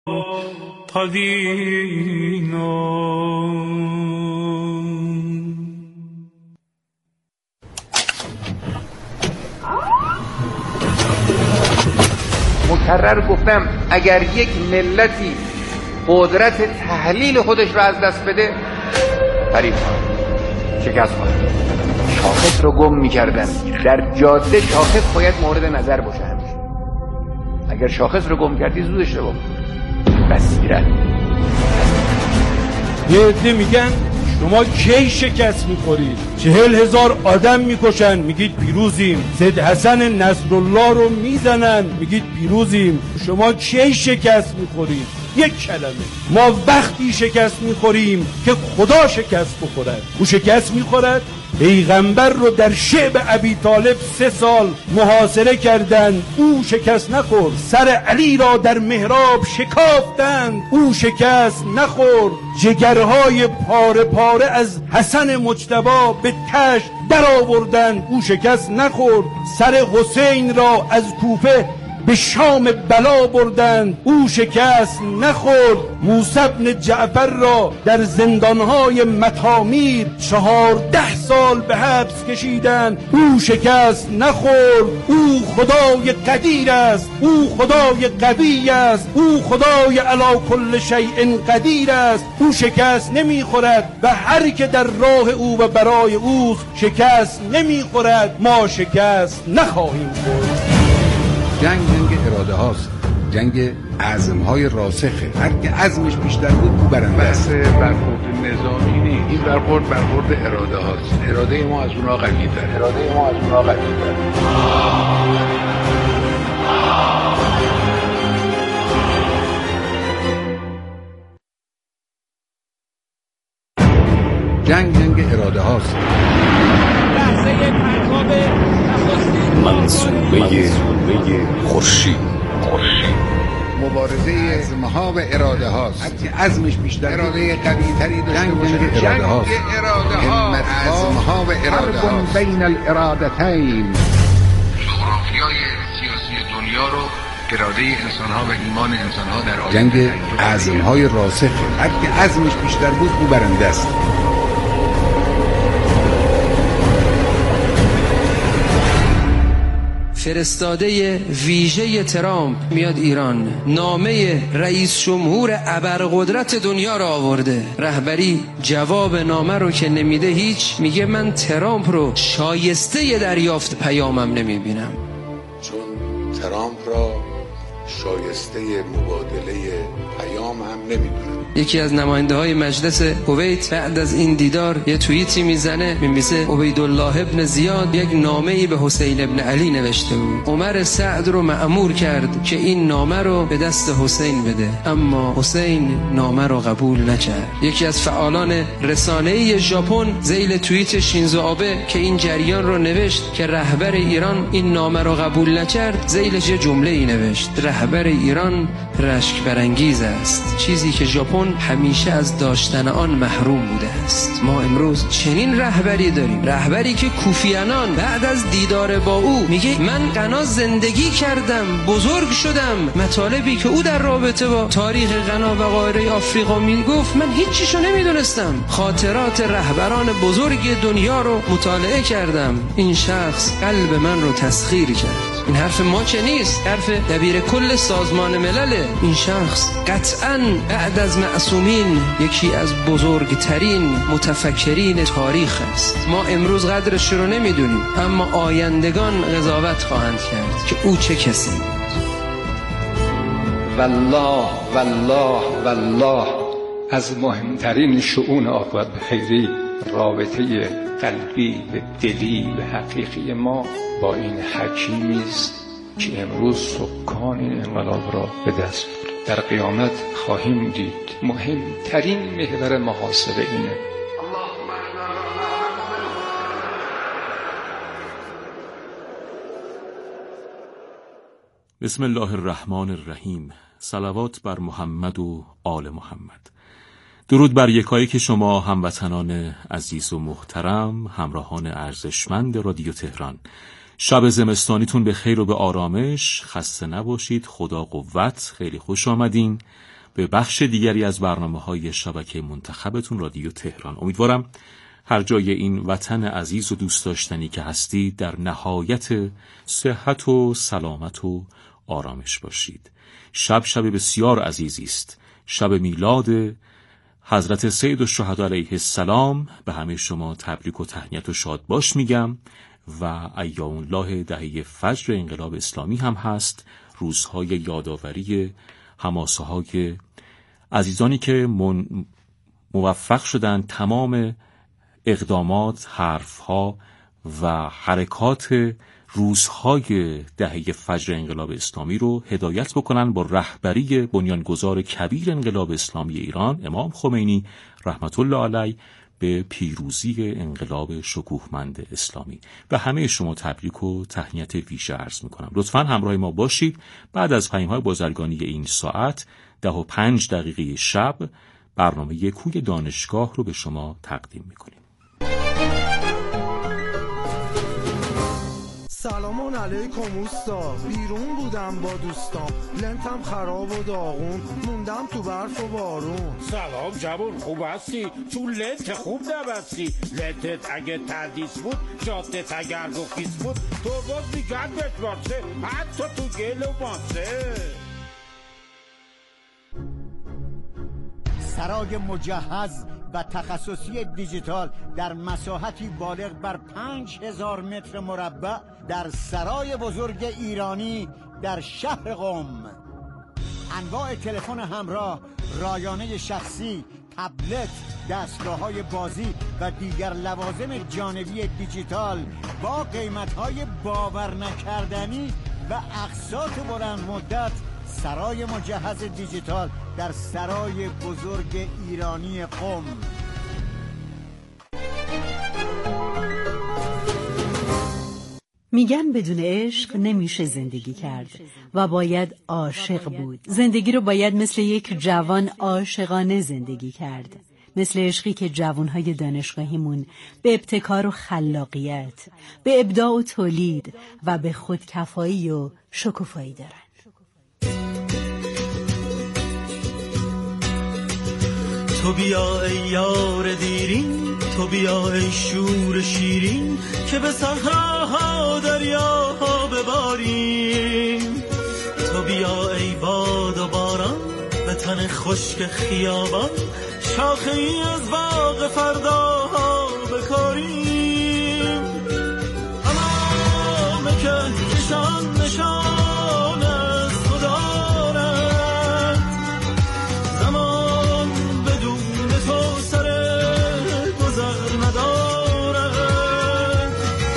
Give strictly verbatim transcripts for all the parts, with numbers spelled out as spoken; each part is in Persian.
مکرر گفتم اگر یک ملتی قدرت تحلیل خودش را از دست بده حریف خواهد، شکست خواهد. شاخص رو گم می‌کردن. در جاده شاخص باید مورد نظر باشه همیشه. اگر شاخص رو گم کردی زود اشتباه بصیرت. یه عده میگن شما کی شکست میخورید؟ چهل هزار آدم میکشن میگید پیروزیم. سید حسن نصرالله رو میزنن میگید پیروزیم. شما کی شکست میخورید؟ یک کلمه. ما وقتی شکست میخوریم که خدا شکست بخورد. او شکست میخورد. پیغمبر رو در شعب ابی طالب سه سال محاصره کردند، او شکست نخورد. سر علی را در محراب شکافتند، او شکست نخورد. جگرهای پاره پاره از حسن مجتبی به تشت در آوردند، او شکست نخورد. سر حسین را از کوفه به شام بلا بردند، او شکست نخورد. موسی بن جعفر را در زندانهای مطامیر چهارده سال به حبس کشیدند، او شکست نخورد. او خدای قدیر است، او خدای قوی است، او خدای علی کل شیء قدیر است، او شکست نمیخورد و هر که در راه او و برای او شکست نمیخورد ما شکست نخواهیم خورد. جنگ جنگ اراده هاست، جنگ عزم های راسخه. هر که عزمش بیشتر بود او برنده است. بحث برخورد نظامی نیست، این برخورد برخورد اراده هاست. اراده ما از اونها قوی تر، اراده ما از اونها قوی تر. جنگ جنگ اراده هاست. لحظه پرتاب منصوبه خورشید. مبارزه عزمها و اراده هاست. هر که عزمش بیشتر اراده قوی تری داشته باشه. جنگ اراده هاست. همت عزمها و اراده هاست. بین الارادتین. جغرافیای سیاسی دنیا رو اراده انسان‌ها و ایمان انسان‌ها در آینده. جنگ عزمهای راسخه. هر که عزمش بیشتر بود او برنده است. فرستاده ویژه ترامپ میاد ایران، نامه رئیس جمهور ابرقدرت دنیا رو آورده. رهبری جواب نامه رو که نمیده هیچ، میگه من ترامپ رو شایسته دریافت پیامم نمیبینم. چون ترامپ را شایسته مبادله پیام هم نمیدونم. یکی از نماینده های مجلس کویت بعد از این دیدار یه توییتی میزنه، میمیسه عبیدالله ابن زیاد یک نامه‌ای به حسین ابن علی نوشته بود. عمر سعد رو مأمور کرد که این نامه رو به دست حسین بده، اما حسین نامه رو قبول نکرد. یکی از فعالان رسانه‌ای ژاپن ذیل توییت شینزو آبه که این جریان رو نوشت که رهبر ایران این نامه رو قبول نکرد، ذیلش یه جمله‌ای نوشت: رهبر ایران رشک برانگیز است، چیزی که ژاپن همیشه از داشتن آن محروم بوده است. ما امروز چنین رهبری داریم، رهبری که کوفیانان بعد از دیدار با او میگه من غنا زندگی کردم، بزرگ شدم. مطالبی که او در رابطه با تاریخ غنا و قاره آفریقا میگفت من هیچیشو نمیدونستم. خاطرات رهبران بزرگ دنیا رو مطالعه کردم. این شخص قلب من رو تسخیر کرد. این حرف ما چه نیست، حرف دبیر کل سازمان ملله. این شخص قطعاً بعد از معصومین یکی از بزرگترین متفکرین تاریخ است. ما امروز قدرش رو نمیدونیم، اما آیندگان قضاوت خواهند کرد که او چه کسی بود. والله والله والله از مهمترین شؤون عاقبت بخیری رابطه قلبی و دلی و حقیقی ما با این حکیمی است که امروز سکان این انقلاب را به دست برد. در قیامت خواهیم دید مهمترین محور محاسبه اینه. بسم الله الرحمن الرحیم. صلوات بر محمد و آل محمد. درود بر یکایک شما هموطنان عزیز و محترم، همراهان ارزشمند رادیو تهران. شب زمستانیتون به خیر و به آرامش، خسته نباشید، خدا قوت، خیلی خوش آمدین. به بخش دیگری از برنامه‌های شبکه منتخبتون رادیو تهران. امیدوارم هر جای این وطن عزیز و دوست داشتنی که هستید در نهایت صحت و سلامت و آرامش باشید. شب شب بسیار عزیزی است، شب میلاد حضرت سید الشهدا علیه السلام. به همه شما تبریک و تهنیت و شادباش میگم و ایام الله دهه فجر انقلاب اسلامی هم هست، روزهای یادآوری حماسه های عزیزانی که من موفق شدن تمام اقدامات، حرفها و حرکات روزهای دهه فجر انقلاب اسلامی رو هدایت بکنن با رهبری بنیانگذار کبیر انقلاب اسلامی ایران امام خمینی رحمت الله علیه به پیروزی انقلاب شکوهمند اسلامی. به همه شما تبریک و تهنیت ویژه عرض میکنم. لطفاً همراه ما باشید. بعد از پیام‌های بازرگانی این ساعت ده و پنج دقیقه شب برنامه کوی دانشگاه رو به شما تقدیم میکنیم. سلام علیکم اوستا، بیرون بودم با دوستام، لنتم خراب و داغون، موندم تو برف و بارون. سلام جوون، خوب هستی؟ چون لنت خوب نبستی. لنتت اگه تردیس بود، جادت اگر رخیص بود، تو باز میگن بهت واسه، حتی تو گل و ماسه. سرای مجهز و تخصصی دیجیتال در مساحتی بالغ بر پنج هزار متر مربع در سرای بزرگ ایرانی در شهر قم. انواع تلفن همراه، رایانه شخصی، تبلت، دستگاه‌های بازی و دیگر لوازم جانبی دیجیتال با قیمت‌های باور نکردنی و اقساط بلند مدت. سرای مجهز دیجیتال در سرای بزرگ ایرانی قم. میگن بدون عشق نمیشه زندگی کرد و باید عاشق بود. زندگی رو باید مثل یک جوان عاشقانه زندگی کرد، مثل عشقی که جوانهای دانشگاهیمون به ابتکار و خلاقیت، به ابداع و تولید و به خودکفایی و شکوفایی دارن. تو بیا ای یار دیرین، تو بیا ای شور شیرین، که به صحراها دریاها بباریم. تو بیا ای باد و باران، به تن خشک خیابان، شاخه ای از باغ فرداها بکاریم. اما که کشان نشان از تو دارد، زمان بدون تو سر گذر ندارد.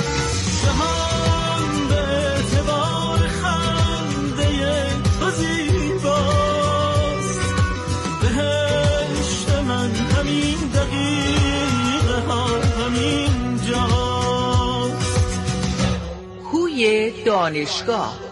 جهان به اعتبار خنده تو زیباست، بهشت من همین دقیقه ها همین جاست. کوی دانشگاه.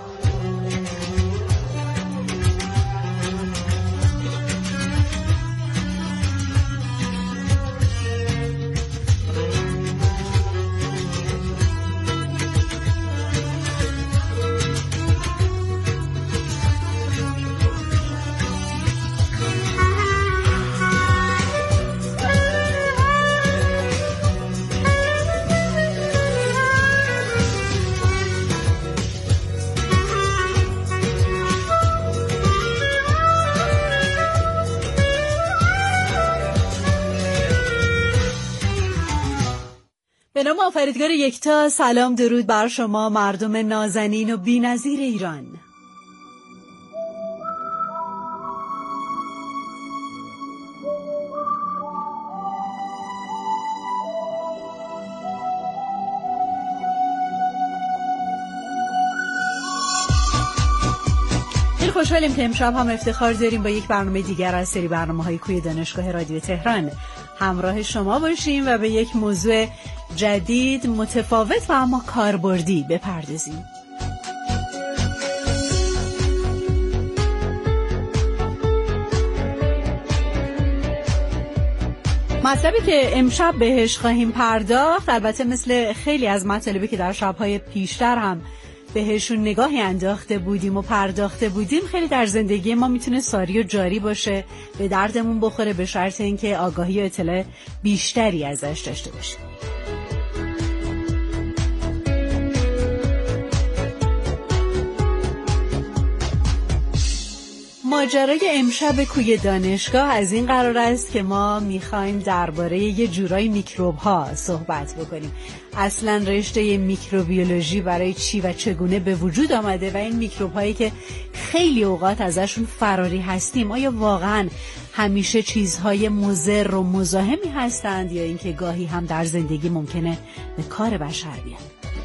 به نام آفریدگار یکتا، سلام درود بر شما مردم نازنین و بی‌نظیر ایران. خیلی خوشحالیم که امشب هم افتخار داریم با یک برنامه دیگر از سری برنامه‌های کوی دانشگاه رادیو تهران همراه شما باشیم و به یک موضوع جدید، متفاوت و اما کاربردی بپردازیم. مطلبی که امشب بهش خواهیم پرداخت، البته مثل خیلی از مطالبی که در شب‌های پیشتر هم بهشون نگاهی انداخته بودیم و پرداخته بودیم، خیلی در زندگی ما میتونه ساری و جاری باشه، به دردمون بخوره، به شرط اینکه آگاهی و اطلاع بیشتری ازش داشته باشیم. ماجرای امشب کوی دانشگاه از این قرار است که ما میخوایم درباره یه جورای میکروب ها صحبت بکنیم. اصلا رشته میکروبیولوژی برای چی و چگونه به وجود آمده و این میکروب هایی که خیلی اوقات ازشون فراری هستیم، آیا واقعا همیشه چیزهای مضر و مزاحمی هستند یا اینکه گاهی هم در زندگی ممکنه به کار بشر بیان؟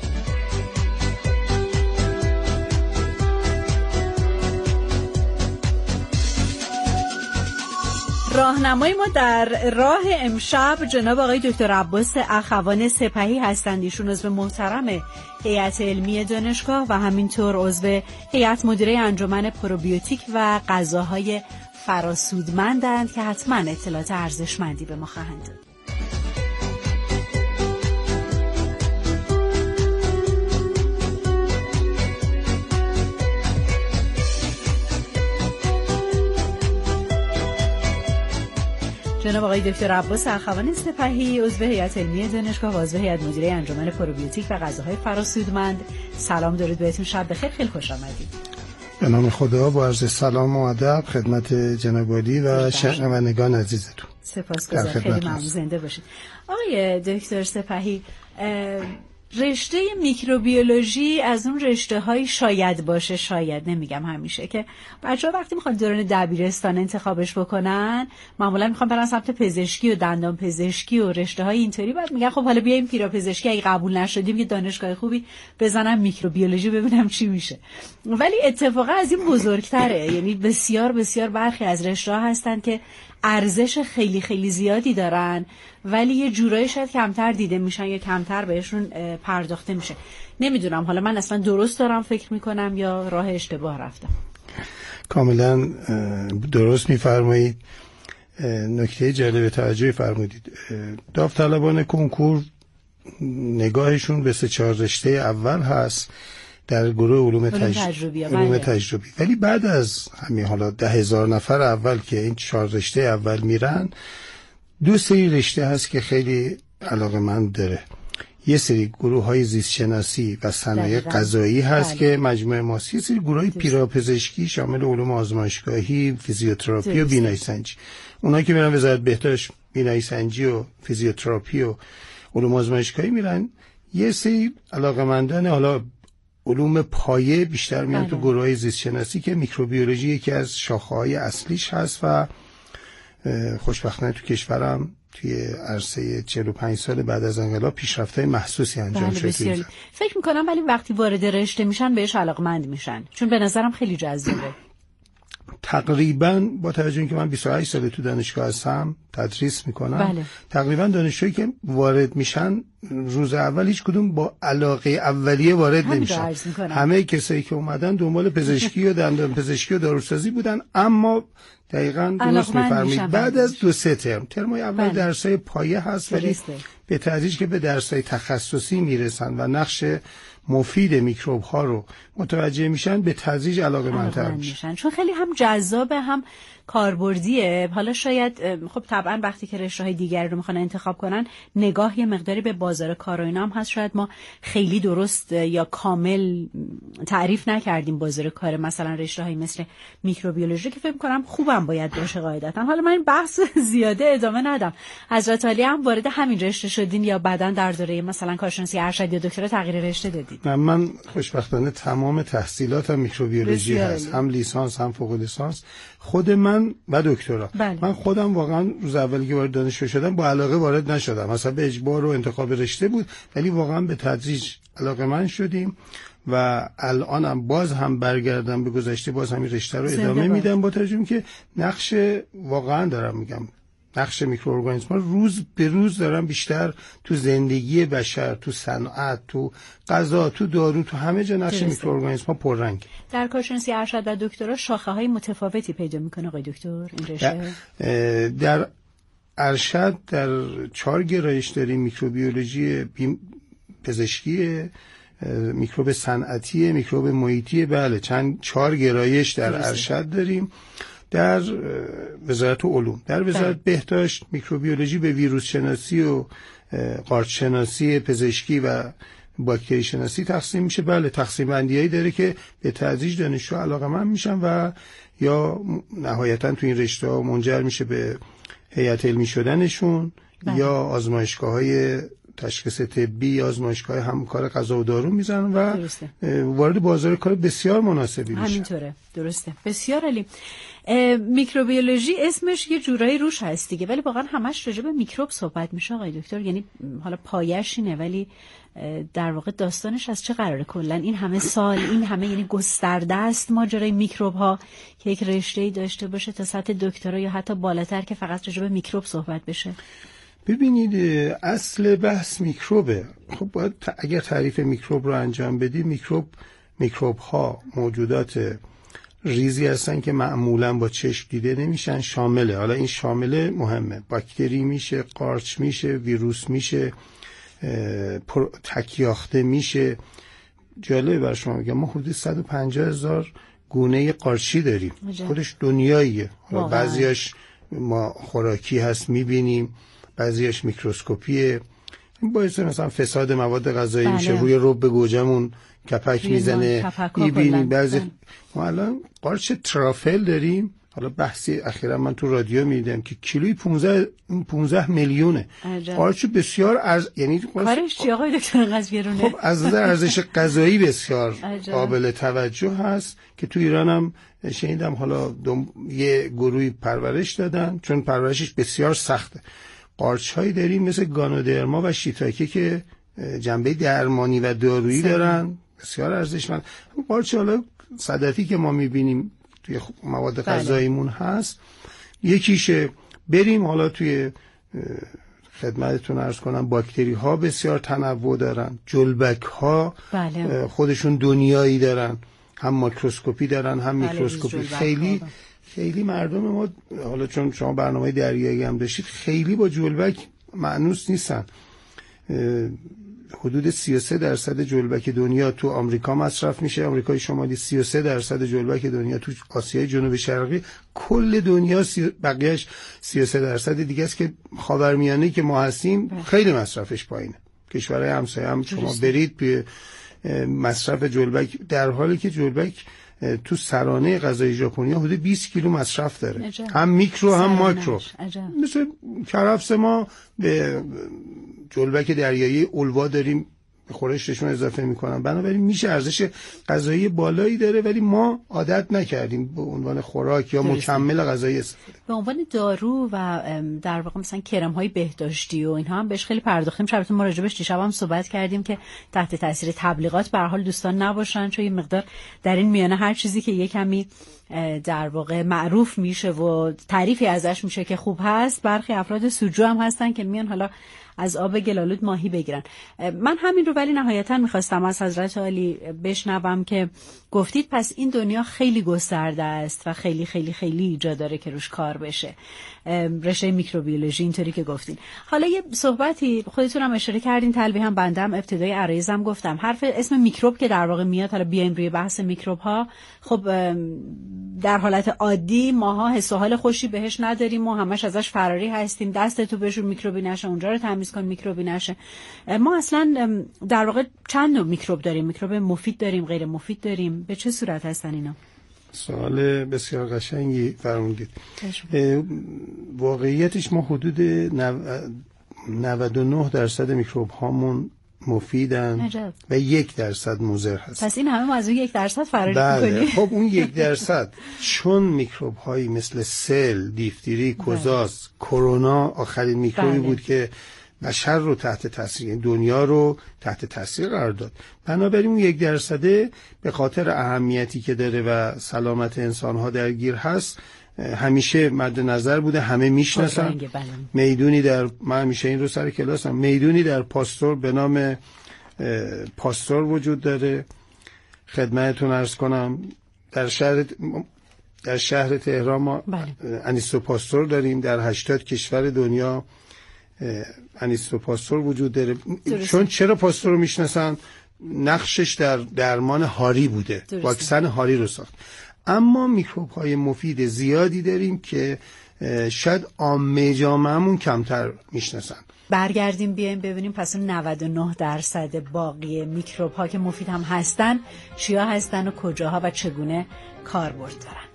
راهنمای ما در راه امشب جناب آقای دکتر عباس اخوان سپهی هستند. ایشون عضو محترم هیئت علمی دانشگاه و همینطور عضو هیئت مدیره انجمن پروبیوتیک و غذاهای فراسودمندند که حتما اطلاعات ارزشمندی به ما خواهند داد. جناب آقای دکتر عباس اخوان سپهی عضو هیئت علمی دانشگاه و عضو هیئت مدیره انجمن پروبیوتیک و غذاهای فراسودمند، سلام درود بهتون، شب بخیر، خیلی خوش آمدید. به نام خدا با عرض سلام و ادب خدمت جناب عالی و شنوندگان عزیزتون. سپاسگزارم، خیلی ممنون، زنده باشید. آقای دکتر سپهی، رشته میکروبیولوژی از اون رشته های شاید باشه، شاید نمیگم همیشه، که بچه‌ها وقتی میخوان دوران دبیرستان انتخابش بکنن معمولا میخوان برن سمت پزشکی و دندان پزشکی و رشته های اینطوری، بعد میگن خب حالا بیایم پیراپزشکی، اگه قبول نشدیم یه دانشگاه خوبی بزنم میکروبیولوژی ببینم چی میشه. ولی اتفاقا از این بزرگتره، یعنی بسیار بسیار برخی از رشته ها هستن که ارزش خیلی خیلی زیادی دارن ولی یه جورایی شاید کمتر دیده میشن یا کمتر بهشون پرداخته میشه. نمیدونم حالا من اصلا درست دارم فکر میکنم یا راه اشتباه رفتم. کاملا درست میفرمایید. نکته جالب توجهی فرمودید. داوطلبان کنکور نگاهشون به سه چهار رشته اول هست در گروه علوم تجربی, علوم تجربی. ولی بعد از همین حالا ده هزار نفر اول که این چهار رشته اول میرن، دو سری رشته هست که خیلی علاقه‌مند داره. یه سری گروه های زیست شناسی و صنایع غذایی هست بله. که مجموعه ماست. یه سری گروه های پیراپزشکی شامل علوم آزمایشگاهی، فیزیوتراپی و بینایی سنجی. اونایی که میرن وزارت بهداشت بینایی سنجی و فیزیوتراپی و علوم آزمایشگاهی میرن. یه سری علاقه‌مندان حالا علوم پایه بیشتر میان تو گروه های زیست شناسی که میکروبیولوژی یکی از شاخه‌های اصلیش هست و خوشبختانه تو کشورم توی عرصه چهل و پنج سال بعد از انقلاب پیشرفت‌های محسوسی انجام شده. فکر می‌کنم ولی وقتی وارد رشته میشن بهش علاقه‌مند میشن، چون به نظرم خیلی جذابه. تقریبا با توجه اینکه من بیست و هشت سال تو دانشگاه هستم تدریس میکنم بله. تقریبا دانشجویی که وارد میشن روز اول هیچ کدوم با علاقه اولیه وارد نمیشن. همه کسایی که اومدن دنبال پزشکی و دندان پزشکی و داروسازی بودن، اما دقیقاً درست میفرمایید بعد از دو سه ترم ترمای اول درسای پایه هست ولی به تدریج که به درسای تخصصی میرسن و نقش مفید میکروب ها رو متوجه میشن به تدریج علاقه‌مندتر میشن، چون خیلی هم جذابه هم کاربردیه. حالا شاید خب طبعا وقتی که رشته‌های دیگری رو میخوان انتخاب کنن نگاه یه مقداری به بازار کار و اینا هم هست، شاید ما خیلی درست یا کامل تعریف نکردیم بازار کار مثلا رشته‌های مثل میکروبیولوژی که فکر می‌کنم خوبم باید باشه قاعدتاً. حالا من این بحث زیاده ادامه ندم. حضرت علی هم وارد همین رشته شدین یا بعداً در دوره مثلا کارشناسی ارشد یا دکترا تغییر رشته دادید؟ من, من خوشبختانه تمام تحصیلاتم میکروبیولوژی هست، هم لیسانس هم فوق لیسانس. خود من و دکترا بله. من خودم واقعا روز اولی که وارد دانشگاه شدم با علاقه وارد نشدم، مثلا به اجبار و انتخاب رشته بود، ولی واقعا به تدریج علاقه‌مند شدیم و الانم باز هم برگردم به گذشته باز همین رشته رو ادامه میدم، با توجه که نقش واقعا دارم میگم نقش میکروارگانیسم‌ها روز به روز دارن بیشتر تو زندگی بشر، تو صنعت، تو غذا، تو دارو، تو همه جا نقش میکروارگانیسم‌ها پررنگ. در کارشناسی ارشد و دکترا شاخه‌های متفاوتی پیدا میکنه آقای دکتر این رشته؟ در ارشد در چهار گرایش داریم: میکروبیولوژی، پزشکی، میکروب صنعتی، میکروب محیطی. بله چند چهار گرایش در درسته. ارشد داریم در وزارت علوم. در وزارت بله. بهداشت میکروبیولوژی به ویروس شناسی و قارچ شناسی، پزشکی و باکتری شناسی تقسیم میشه. بله تقسیم بندیایی داره که به تدریج دانشجو علاقه‌مند میشن و یا نهایتا تو این رشته ها منجر میشه به هیئت علمی شدنشون. بله. یا آزمایشگاه‌های تشخیص طبی، آزمایشگاه همکار غذا و دارو میزنن و درسته. وارد بازار کار بسیار مناسبی میشن. همینطوره، درسته. بسیار عالی. میکروبیولوژی اسمش یه جورایی روش هست دیگه، ولی واقعا همش راجع به میکروب صحبت میشه آقای دکتر. یعنی حالا پایش اینه، ولی در واقع داستانش از چه قراره؟ کلا این همه سال، این همه، یعنی گسترده است ماجرای میکروب ها که یک رشته‌ای داشته باشه تا سطح دکترا یا حتی بالاتر که فقط راجع به میکروب صحبت بشه. ببینید اصل بحث میکروبه. خب باید اگر تعریف میکروب رو انجام بدید، میکروب میکروب ها موجودات ریزی هستن که معمولا با چشم دیده نمیشن. شامله، حالا این شامله مهمه، باکتری میشه، قارچ میشه، ویروس میشه، تکیاخته میشه. جالبه بر شما میگم ما حدود صد و پنجاه هزار گونه قارچی داریم. خودش دنیاییه. بعضیاش ما خوراکی هست میبینیم، بعضیاش میکروسکوپیه. این باعث مثلا فساد مواد غذایی بله. میشه، روی رب گوجمون کپک میزنه میبینیم. بعضی ما الان قارچ ترافل داریم. حالا بحثی اخیرا من تو رادیو میدیدم که کیلوی پانزده میلیونه. قارچ بسیار ارز، یعنی کارش چی آقای دکتر قزویرونه؟ خب از نظر ارزش غذایی بسیار قابل توجه هست که تو ایران هم شنیدم حالا دم... یه گروهی پرورش دادن چون پرورشش بسیار سخته. قارچ هایی داریم مثل گانودرما و شیتاکه که جنبه درمانی و دارویی دارن، بسیار ارزشمند. قارچ حالا صدفی که ما میبینیم توی مواد غذاییمون هست. یکیشه بریم حالا توی خدمتتون عرض کنم باکتری ها بسیار تنوع دارن، جلبک ها بله. خودشون دنیایی دارن، هم ماکروسکوپی دارن هم بله میکروسکوپی. خیلی خیلی مردم ما حالا چون شما برنامه دریایی هم داشتید خیلی با جلبک مانوس نیستن. حدود سی و سه درصد جلبک دنیا تو آمریکا مصرف میشه، آمریکای شمالی. سی و سه درصد جلبک دنیا تو آسیای جنوب شرقی. کل دنیا سی... بقیهش سی و سه درصد دیگه است که خاورمیانه که ما هستیم خیلی مصرفش پایینه. کشورهای همسایه هم شما برید به مصرف جلبک، در حالی که جلبک تو سرانه غذای ژاپنی حدود بیست کیلو مصرف داره. عجب. هم میکرو هم ماکرو. عجب. مثل کرفس ما به جلبک دریایی اولوا داریم خورشتشون اضافه میکنن، بنابراین میشه ارزش غذایی بالایی داره، ولی ما عادت نکردیم به عنوان خوراک یا درسته. مکمل غذایی استفاده. به عنوان دارو و در واقع مثلا کرم های بهداشتی و اینها هم بهش خیلی پرداختیم. شبتون ما راجبش دیشب هم صحبت کردیم که تحت تاثیر تبلیغات به هر حال دوستان نباشن، چون یه مقدار در این میانه هر چیزی که یه کمی در واقع معروف میشه و تعریفی ازش میشه که خوب هست، برخی افراد سوجو هم هستن که میان حالا از آب گلالود ماهی بگیرن. من همین رو ولی نهایتا میخواستم از حضرت عالی بشنوم که گفتید پس این دنیا خیلی گسترده است و خیلی خیلی خیلی جا داره که روش کار بشه، رشته میکروبیولوژی اینطوری که گفتین. حالا یه صحبتی خودتون هم اشاره کردین، تلویح هم بنده هم ابتدای عرایزم گفتم، حرف اسم میکروب که در واقع میاد، حالا بیایم روی بحث میکروب ها. خب در حالت عادی ماها حس و حال خوشی بهش نداریم و همش ازش فراری هستیم، دستتو بشور میکروبی نشه، اونجا رو تمیز کن میکروبی نشه. ما اصلا در واقع چند نوع میکروب داریم؟ میکروب مفید داریم، غیر مفید داریم، به چه صورت هستن اینا؟ سوال بسیار قشنگی فرمودید. واقعیتش ما حدود نود و نه درصد میکروب هامون مفیدن عجب. و یک درصد مضر هست. پس این همه ما از اون یک درصد فراری بله. میکنیم. خب اون یک درصد چون میکروب هایی مثل سل، دیفتری، کوزاس، کرونا آخرین میکروبی بله. بود که بشر رو تحت تاثیر، دنیا رو تحت تاثیر قرار داد. بنابراین اون یک درصده به خاطر اهمیتی که داره و سلامت انسان‌ها درگیر هست همیشه مد نظر بوده، همه میشناسن. میدونی در من همیشه این رو سر کلاسم، میدونی در پاستور به نام پاستور وجود داره. خدمتتون عرض کنم در شهر در شهر تهران ما انیستو پاستور داریم، در هشتاد کشور دنیا انیستو پاستور وجود داره. درست. چون چرا پاستور رو میشناسن؟ نقشش در درمان هاری بوده، واکسن هاری رو ساخت. اما میکروب های مفید زیادی داریم که شاید عامه جامعه‌مون کمتر میشناسن. برگردیم بیایم ببینیم پس اون نود و نه درصد باقی میکروب ها که مفید هم هستن چیا هستن و کجاها و چگونه کاربرد دارن.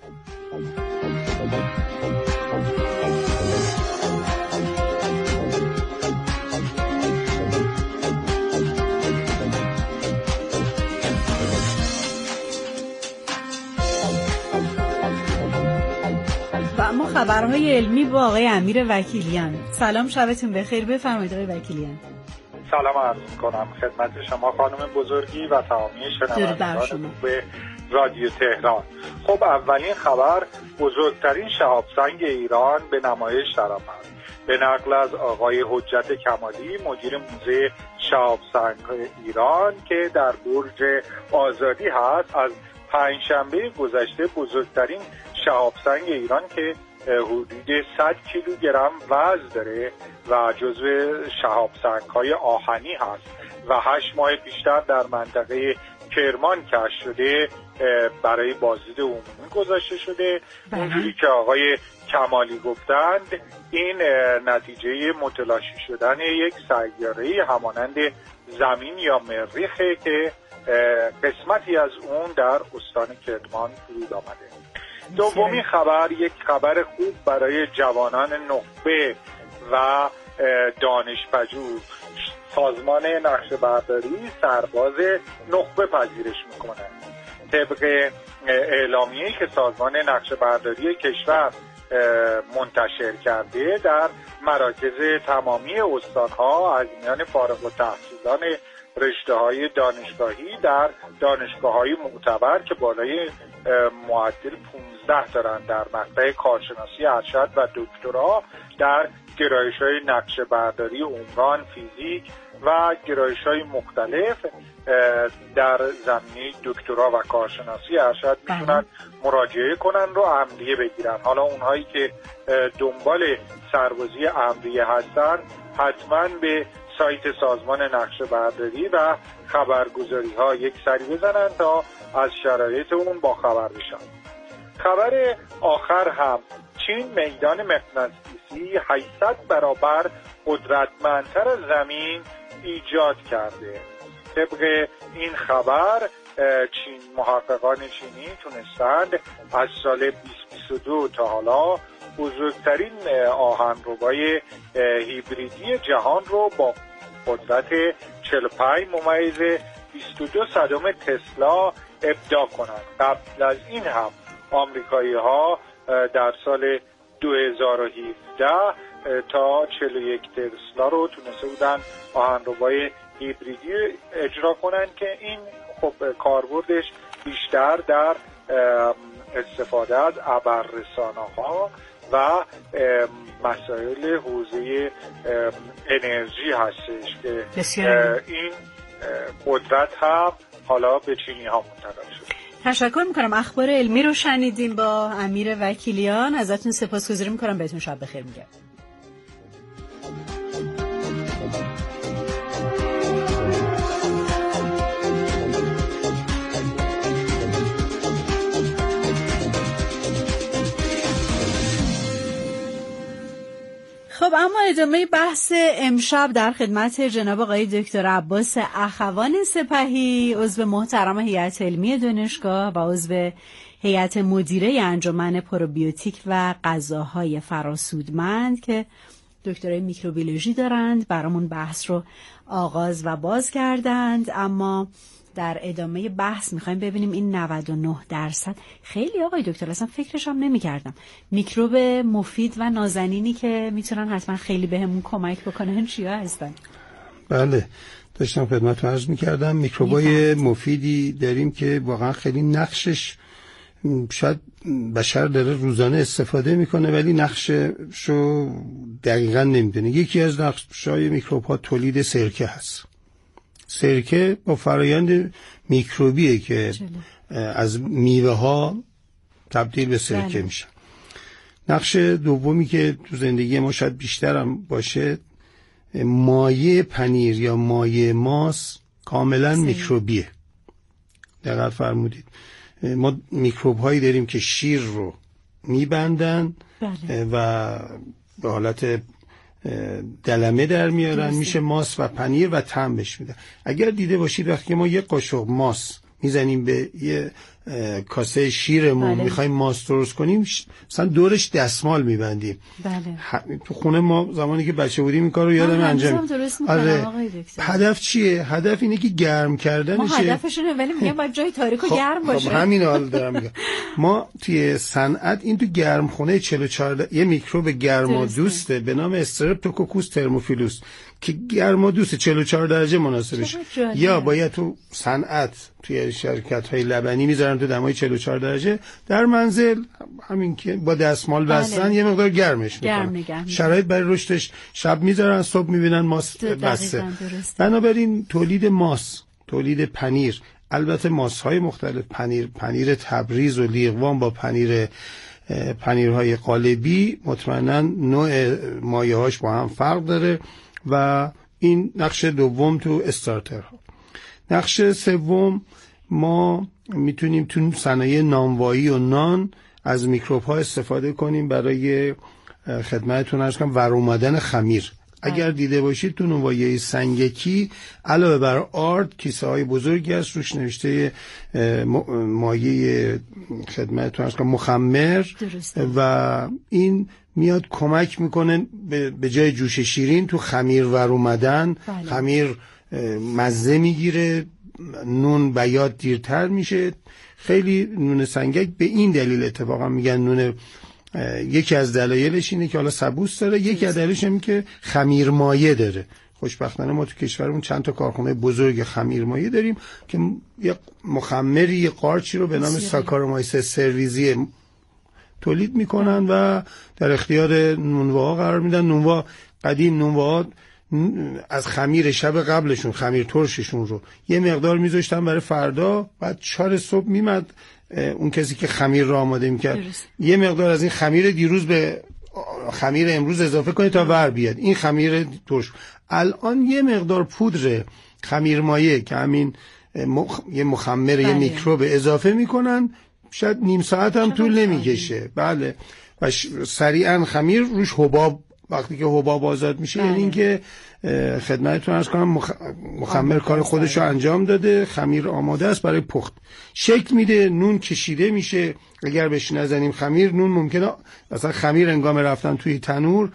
اما خبرهای علمی با آقای امیر وکیلیان. سلام، شبتون بخیر. بفرمایید آقای وکیلیان. سلام عرض می‌کنم خدمت شما خانم بزرگی و تمامی شنوندگان به رادیو تهران. خب اولین خبر، بزرگترین شهابسنگ ایران به نمایش درآمد. به نقل از آقای حجت کمالی مدیر موزه شهابسنگ ایران که در برج آزادی هست، از پنجشنبه گذشته بزرگترین شهابسنگ ایران که حدود صد کیلوگرم وزن داره و جزو شهابسنگ‌های آهنی هست و هشت ماه پیشتر در منطقه کرمان کشف شده برای بازدید عمومی گذاشته شده. اونجوری که آقای کمالی گفتند، این نتیجه متلاشی شدن یک سیاره همانند زمین یا مریخه که قسمتی از اون در استان کرمان فرود آمده. دومین خبر یک خبر خوب برای جوانان نخبه و دانشپژوه. سازمان نقشه‌برداری سرباز نخبه پذیرش میکنه. طبق اعلامیه‌ای که سازمان نقشه‌برداری کشور منتشر کرده، در مراکز تمامی استان‌ها از میان فارغ التحصیلان رشته‌های دانشگاهی در دانشگاه‌های معتبر که بالای معدل پانزده دارن در مقطع کارشناسی ارشد و دکترا در گرایش‌های نقشه‌برداری، عمران، فیزیک و گرایش‌های مختلف در زمینه دکترا و کارشناسی ارشد میتونن مراجعه کنن رو امریه بگیرن. حالا اونهایی که دنبال سربازی امریه هستن حتما به سایت سازمان نقشه‌برداری و خبرگزاری ها یک سری بزنن تا از شرایط اون با خبر بشن. خبر آخر هم، چین میدان مغناطیسی هشتصد برابر قدرتمندتر از زمین ایجاد کرده. طبق این خبر چین محققان چینی تونستند از سال بیست بیست و دو تا حالا بزرگترین آهنربای هیبریدی جهان رو با قدرت چهل و پنج ممیز بیست و دو صدم تسلا ابداع کنند. قبل از این هم آمریکایی ها در سال دو هزار و هفده تا چهل و یک تسلا رو تونسته بودن آهنربای هیبریدی اجرا کنند که این خب کاربردش بیشتر در استفاده از ابررسانه‌ها و مسائل حوزه انرژی هستش که این قدرت هم حالا به چینی ها منتقل شد. تشکر میکنم. اخبار علمی رو شنیدیم با امیر وکیلیان. ازتون سپاسگزاری میکنم. بهتون شب بخیر میگم. خب اما ادامه بحث امشب در خدمت جناب آقای دکتر عباس اخوان سپهی، عضو محترم هیئت علمی دانشگاه و عضو هیئت مدیره انجمن پروبیوتیک و غذاهای فراسودمند که دکترای میکروبیولوژی دارند، برامون بحث رو آغاز و باز کردند. اما در ادامه بحث میخوایم ببینیم این نود و نه درصد خیلی آقای دکتر اصلا فکرش هم نمی کردم میکروب مفید و نازنینی که میتونن حتما خیلی بهمون کمک بکنن چیا هستن؟ بله داشتم خدمتتون عرض میکردم میکروبای مفیدی داریم که واقعا خیلی نقشش شاید بشر داره روزانه استفاده میکنه ولی نقششو دقیقا نمیدونه. یکی از نقشای میکروب ها تولید سرکه هست. سرکه با فرایند میکروبیه که از میوه ها تبدیل به سرکه میشن. نقش دومی که تو زندگی ما شاید بیشتر هم باشه، مایع پنیر یا مایع ماست کاملا میکروبیه. دقیق فرمودید. ما میکروب هایی داریم که شیر رو میبندن بله. و به حالت دلمه در میارن درسته. میشه ماست و پنیر و طعم بهش میدن. اگر دیده باشید وقتی که ما یه قاشق ماست میزنیم به یه کاسه شیرمون بله. میخوایم ماست درست کنیم مثلا دورش دستمال میبندیم بله. تو خونه ما زمانی که بچه بودیم این کار رو یادم انجام آره. هدف چیه؟ هدف اینه که گرم کردنشه. ما هدفشونه ولی میگم باید جای تاریک و گرم باشه. خب همین حال دارم میگم. ما توی صنعت این تو گرم خونه چهل و چهار یه میکروب گرمادوسته به نام استرپتوکوکوس ترموفیلوس که گرمادوست چهل و چهار درجه مناسبش. یا باید تو صنعت توی شرکت‌های لبنی میذارن تو دمای چهل و چهار درجه، در منزل همین که با دستمال بستن بله. یه مقدار گرمش میکنن. گرم شرایط برای رشدش شب میذارن صبح میبینن ماست بسته. بنابراین تولید ماست، تولید پنیر، البته ماست‌های مختلف، پنیر پنیر تبریز و لیقوان با پنیر پنیرهای قالبی مطمئنا نوع مایه‌هاش با هم فرق داره و این نقش دوم تو استارترها. نقش سوم ما میتونیم تو صنایع نانوایی و نان از میکروب ها استفاده کنیم برای خدمتتون عرض کنم ور اومدن خمیر. اگر دیده باشید تو نانوایی سنگکی علاوه بر آرد کیسه های بزرگی هست روش نوشته مایه خدمتتون عرض کنم مخمر درسته. و این میاد کمک میکنه به جای جوش شیرین تو خمیر ور اومدن بله. خمیر مزه میگیره، نون بیاد دیرتر میشه. خیلی نون سنگک به این دلیل اتفاقا میگن نون، یکی از دلایلش اینه که حالا سبوس داره، یکی از دلایلش اینه که خمیر مایه داره. خوشبختانه ما تو کشورمون چند تا کارخونه بزرگ خمیر مایه داریم که یه مخمری یه قارچی رو به نام ساکارومایسس سرویزی تولید میکنن و در اختیار نونواها قرار میدن. نونوا قدیم نونواها از خمیر شب قبلشون خمیر ترششون رو یه مقدار میذاشتن برای فردا، بعد چهار صبح میمد اون کسی که خمیر رو آماده میکرد یه مقدار از این خمیر دیروز به خمیر امروز اضافه کنه تا ور بیاد این خمیر ترش. الان یه مقدار پودر خمیر مایه که همین مخ... یه مخمر بله. یه میکروب اضافه میکنن، شاید نیم ساعت هم طول نمیکشه بله و ش... سریعا خمیر روش حباب، وقتی که حباب آزاد میشه بله. یعنی اینکه خدمتتون عرض کنم مخ... مخمر کار خودش رو انجام داده، خمیر آماده است برای پخت، شکل میده، نون کشیده میشه. اگر بهش نزنیم خمیر، نون ممکنه مثلا خمیر هنگام رفتن توی تنور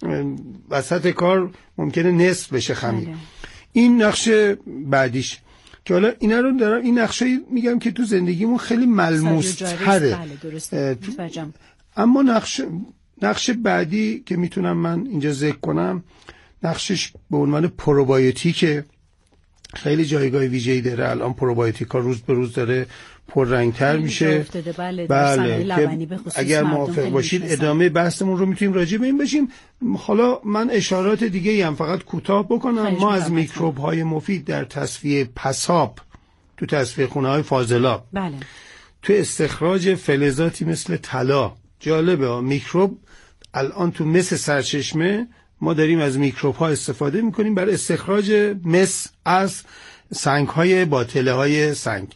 وسط کار ممکنه نصف بشه خمیر بله. این نقش بعدیش که حالا اینا رو دارم، این نقشه میگم که تو زندگیمون خیلی ملموس تره بله اما نقش نقش بعدی که میتونم من اینجا ذکر کنم نقشش به عنوان پروبایوتیکه. خیلی جایگاه ویژه‌ای داره. الان پروبایوتیکا روز به روز داره پررنگتر میشه. بله, بله. اگر موافق باشید ادامه بحثمون رو میتونیم راجع به این بشیم. حالا من اشارات دیگه ای هم فقط کوتاه بکنم. ما از میکروب های مفید در تصفیه پساب، تو تصفیه خونه های فاضلاب، بله. تو استخراج فلزاتی مثل طلا، جالبه میکروب الان تو مس سرچشمه ما داریم از میکروب ها استفاده میکنیم برای استخراج مس از سنگ های باطله های سنگ.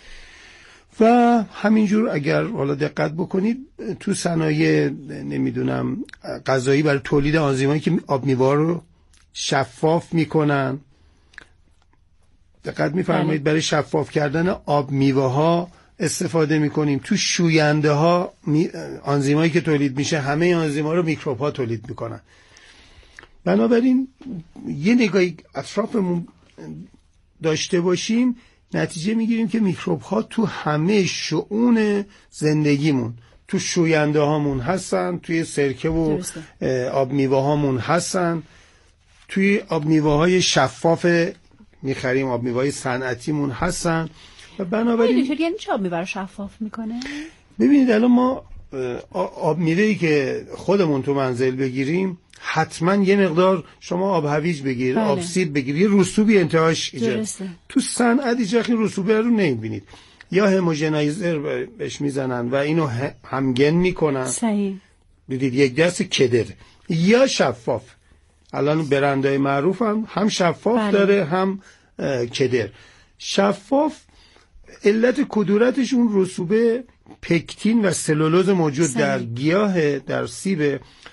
و همینجور اگر حالا دقت بکنید تو صنایع نمیدونم غذایی برای تولید آنزیمایی که آب میوه رو شفاف میکنن، دقت میفرمایید برای شفاف کردن آب میوه ها استفاده میکنیم. تو شوینده ها می... آنزیمایی که تولید میشه همه آنزیما رو میکروب ها تولید میکنن. بنابراین یه نگاهی اطرافمون داشته باشیم نتیجه میگیریم که میکروب ها تو همه شؤون زندگیمون، تو شوینده هامون هستن، توی سرکه و آب میوه هامون هستن، توی آب میوه های شفاف میخریم، آب میوه های صنعتیمون هستن. و بنابراین یعنی چه آب میوه رو شفاف میکنه؟ ببینید الان ما آب میوه‌ای که خودمون تو منزل بگیریم حتما یه مقدار شما آب هویج بگیر، بله. آب سیب بگیر، یه رسوبی انتهاش ایجاد. تو صنعت هیچ وقت این رسوبه رو نمیبینید. یا هموژنایزر بهش میزنن و اینو همگن میکنن. صحیح. دیدید یک دست کدر یا شفاف. الان برندهای معروف هم هم شفاف بله. داره هم کدر. شفاف علت کدورتش اون رسوبه پکتین و سلولوز موجود در گیاه، در سیب